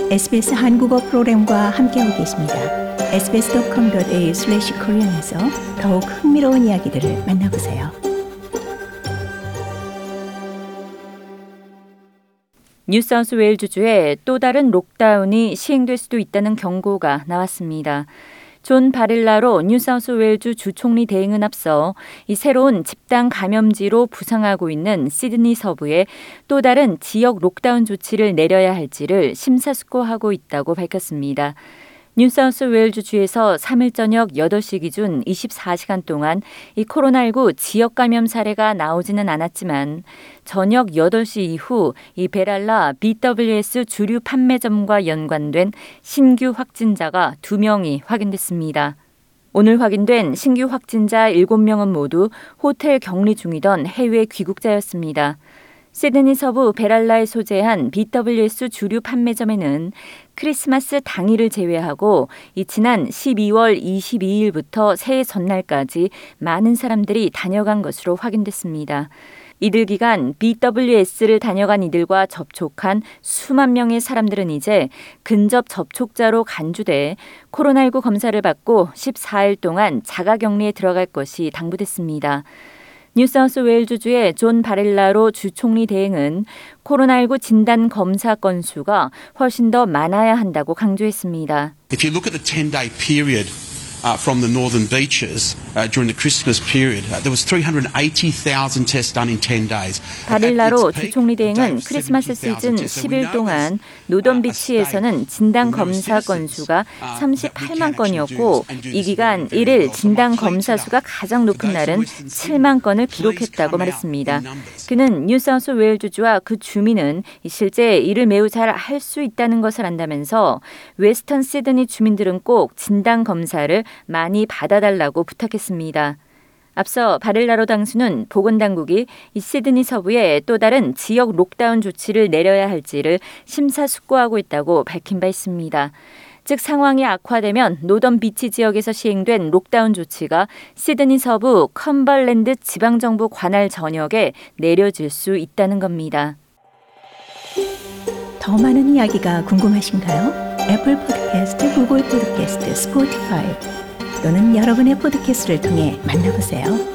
SBS 한국어 프로그램과 함께하고 계십니다. sbs.com.au/korean에서 더욱 흥미로운 이야기들을 만나보세요. 뉴사우스웨일즈주에 또 다른 록다운이 시행될 수도 있다는 경고가 나왔습니다. 존 바릴라로 뉴사우스웨일즈 주총리 대행은 앞서 이 새로운 집단 감염지로 부상하고 있는 시드니 서부에 또 다른 지역 록다운 조치를 내려야 할지를 심사숙고하고 있다고 밝혔습니다. 뉴사우스웨일즈주에서 3일 저녁 8시 기준 24시간 동안 이 코로나19 지역 감염 사례가 나오지는 않았지만 저녁 8시 이후 이 베랄라 BWS 주류 판매점과 연관된 신규 확진자가 2명이 확인됐습니다. 오늘 확인된 신규 확진자 7명은 모두 호텔 격리 중이던 해외 귀국자였습니다. 시드니 서부 베랄라에 소재한 BWS 주류 판매점에는 크리스마스 당일을 제외하고 지난 12월 22일부터 새해 전날까지 많은 사람들이 다녀간 것으로 확인됐습니다. 이들 기간 BWS를 다녀간 이들과 접촉한 수만 명의 사람들은 이제 근접 접촉자로 간주돼 코로나19 검사를 받고 14일 동안 자가격리에 들어갈 것이 당부됐습니다. 뉴사우스웨일즈주의 존 바릴라로 주총리 대행은 코로나19 진단 검사 건수가 훨씬 더 많아야 한다고 강조했습니다. If you look at the 10-day period from the northern beaches during the Christmas period, there was 380,000 tests done in 10 days. 바릴라로 주총리 대행은 크리스마스 시즌 10일 동안 노던 비치에서는 진단 검사 건수가 38만 건이었고 이 기간 1일 진단 검사 수가 가장 높은 날은 7만 건을 기록했다고 말했습니다. 그는 뉴사우스웨일즈주와 그 주민은 실제 이를 매우 잘 할 수 있다는 것을 안다면서 웨스턴 시드니 주민들은 꼭 진단 검사를 많이 받아달라고 부탁했습니다. 앞서 바릴라로 당수는 보건당국이 이 시드니 서부에 또 다른 지역 록다운 조치를 내려야 할지를 심사숙고하고 있다고 밝힌 바 있습니다. 즉 상황이 악화되면 노던 비치 지역에서 시행된 록다운 조치가 시드니 서부 컴벌랜드 지방정부 관할 전역에 내려질 수 있다는 겁니다. 더 많은 이야기가 궁금하신가요? 애플 팟캐스트, 구글 팟캐스트, 스포티파이 또는 여러분의 팟캐스트를 통해 만나보세요.